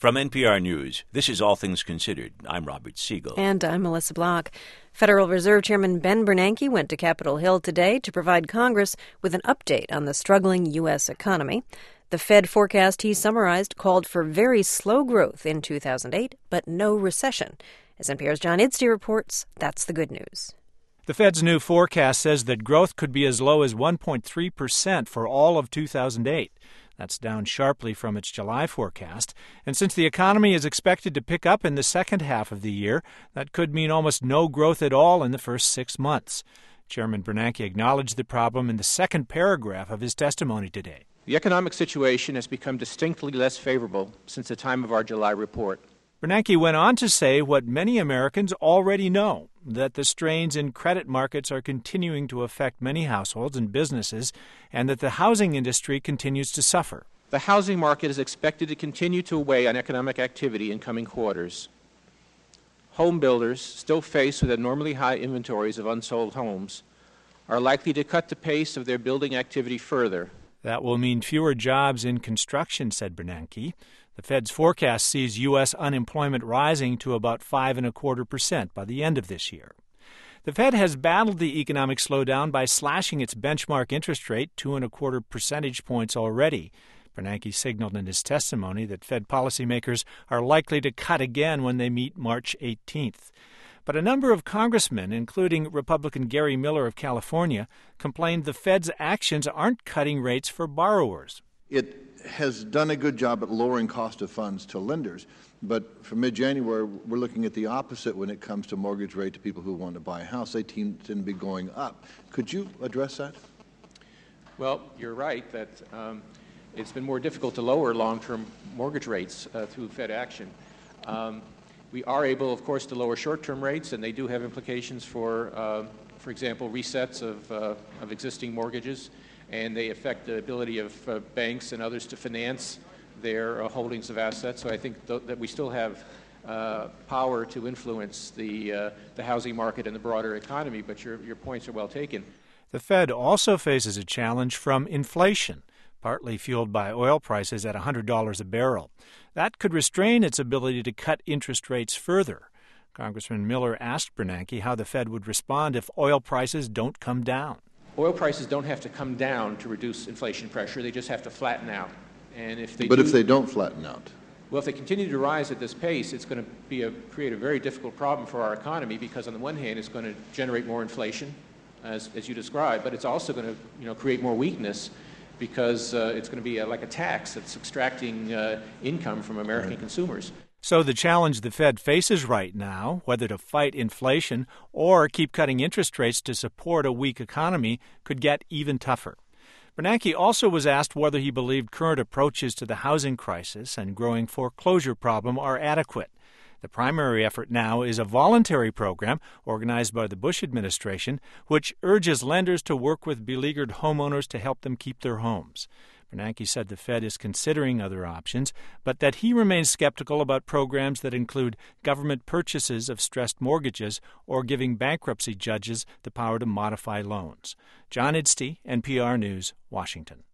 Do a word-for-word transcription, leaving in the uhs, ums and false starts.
From N P R News, this is All Things Considered. I'm Robert Siegel. And I'm Melissa Block. Federal Reserve Chairman Ben Bernanke went to Capitol Hill today to provide Congress with an update on the struggling U S economy. The Fed forecast he summarized called for very slow growth in two thousand eight, but no recession. As N P R's John Idstey reports, that's the good news. The Fed's new forecast says that growth could be as low as one point three percent for all of two thousand eight. That's down sharply from its July forecast. And since the economy is expected to pick up in the second half of the year, that could mean almost no growth at all in the first six months. Chairman Bernanke acknowledged the problem in the second paragraph of his testimony today. The economic situation has become distinctly less favorable since the time of our July report. Bernanke went on to say what many Americans already know, that the strains in credit markets are continuing to affect many households and businesses, and that the housing industry continues to suffer. The housing market is expected to continue to weigh on economic activity in coming quarters. Home builders, still faced with abnormally high inventories of unsold homes, are likely to cut the pace of their building activity further. That will mean fewer jobs in construction, said Bernanke. The Fed's forecast sees U S unemployment rising to about five and a quarter percent by the end of this year. The Fed has battled the economic slowdown by slashing its benchmark interest rate two and a quarter percentage points already. Bernanke signaled in his testimony that Fed policymakers are likely to cut again when they meet March eighteenth. But a number of congressmen, including Republican Gary Miller of California, complained the Fed's actions aren't cutting rates for borrowers. It has done a good job at lowering cost of funds to lenders, but for mid-January, we're looking at the opposite when it comes to mortgage rate to people who want to buy a house. They seem to be going up. Could you address that? Well, you're right that um, it's been more difficult to lower long-term mortgage rates uh, through Fed action. Um, we are able, of course, to lower short-term rates, and they do have implications for, uh, for example, resets of, uh, of existing mortgages, and they affect the ability of uh, banks and others to finance their uh, holdings of assets. So I think th- that we still have uh, power to influence the, uh, the housing market and the broader economy, but your, your points are well taken. The Fed also faces a challenge from inflation, partly fueled by oil prices at one hundred dollars a barrel. That could restrain its ability to cut interest rates further. Congressman Miller asked Bernanke how the Fed would respond if oil prices don't come down. Oil prices don't have to come down to reduce inflation pressure. They just have to flatten out. And if they but do, if they don't flatten out? Well, if they continue to rise at this pace, it's going to be a, create a very difficult problem for our economy because, on the one hand, it's going to generate more inflation, as, as you described, but it's also going to you know, create more weakness because uh, it's going to be a, like a tax that's extracting uh, income from American right. consumers. So the challenge the Fed faces right now, whether to fight inflation or keep cutting interest rates to support a weak economy, could get even tougher. Bernanke also was asked whether he believed current approaches to the housing crisis and growing foreclosure problem are adequate. The primary effort now is a voluntary program organized by the Bush administration, which urges lenders to work with beleaguered homeowners to help them keep their homes. Bernanke said the Fed is considering other options, but that he remains skeptical about programs that include government purchases of stressed mortgages or giving bankruptcy judges the power to modify loans. John Idstey, N P R News, Washington.